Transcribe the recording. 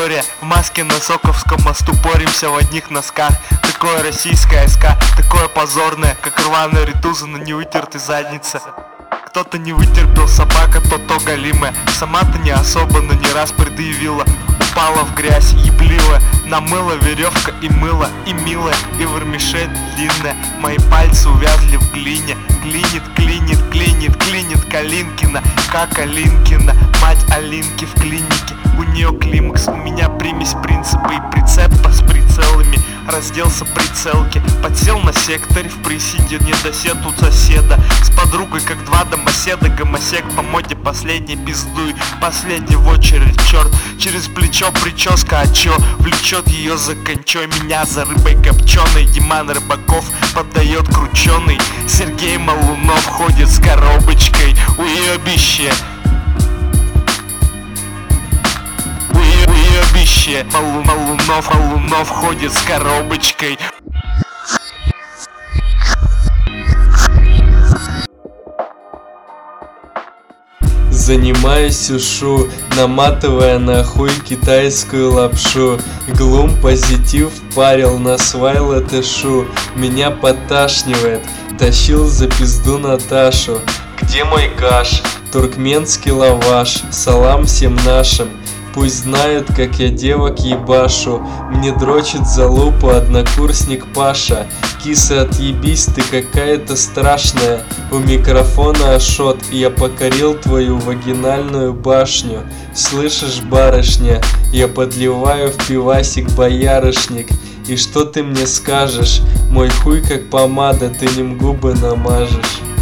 история. В маске на Соковском мосту боремся в одних носках. Такое российское СК, такое позорное, как рваная ритуза на невытертой заднице. Кто-то не вытерпел, собака, то голимая. Сама-то не особо, но не раз предъявила. Упала в грязь, еблила, намыла веревка и мыло, и милая, и вермишель длинная. Мои пальцы увязли в глине. Клинит Калинкина, как Алинкина, мать Алинки в клинике. У нее климакс, у меня примесь принципа и прицепа с прицелами. Разделся прицелки, подсел на секторе в приседе, недосед у соседа. С подругой как два домоседа, гомосек по моде последний пиздуй, последний в очередь, черт. Через плечо прическа, а чё влечет ее за кончой, меня за рыбой копченой. Диман Рыбаков поддает крученый, Сергей Малунов ходит с коробочкой. Уебище, уебище, Малунов ходит с коробочкой. Занимаюсь сушу, наматывая нахуй китайскую лапшу. Глум позитив парил на свай латышу. Меня подташнивает, тащил за пизду Наташу. Где мой каш? Туркменский лаваш, салам всем нашим. Пусть знают, как я девок ебашу. Мне дрочит за лупу однокурсник Паша. Киса, отъебись, ты какая-то страшная. У микрофона Ашот, я покорил твою вагинальную башню. Слышишь, барышня, я подливаю в пивасик боярышник. И что ты мне скажешь? Мой хуй как помада, ты ним губы намажешь.